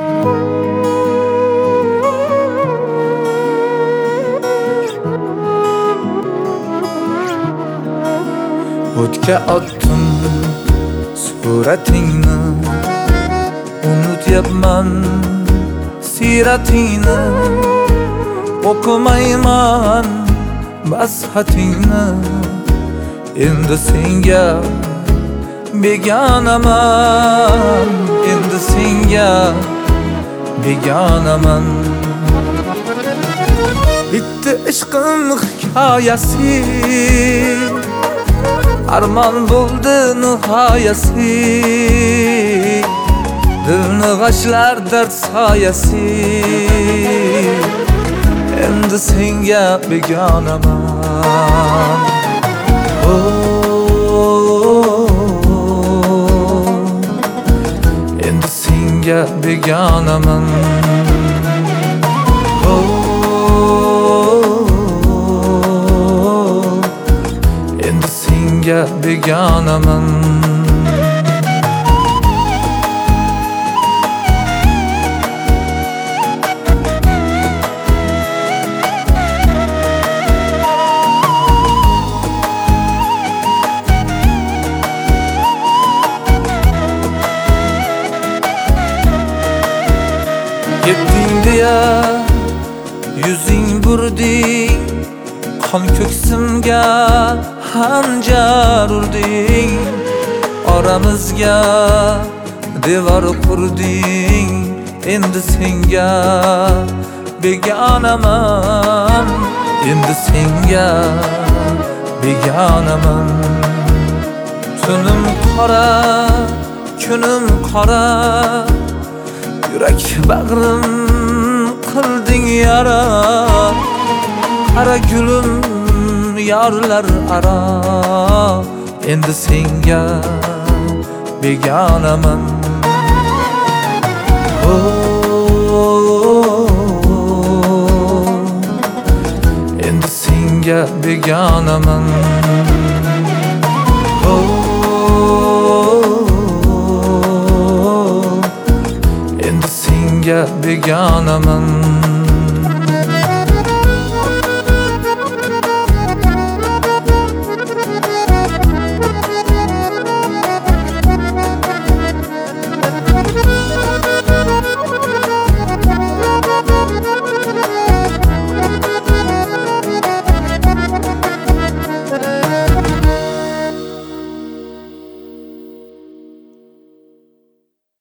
O'tga otdim suratingni, unutyapman siratingni. O'qimayman bas xatingni, endi senga begonaman, endi senga begonaman. Bitti ishqim hikoyasi, armon bo'ldi nihoyasi. Dilni g'ashlar dard soyasi, endi senga begonaman. Endi senga begonaman. Endi senga begonaman. Ketding deya yuzing burding, qon ko'ksimga hanjar urding. Oramizga devor qurding, endi senga begonaman. Endi senga begonaman. Tunim qora, kunim qora, yurak bag'rim qilding yara. Qara gulim yorlar aro, endi senga begonaman. Endi senga begonaman. Endi senga begonaman.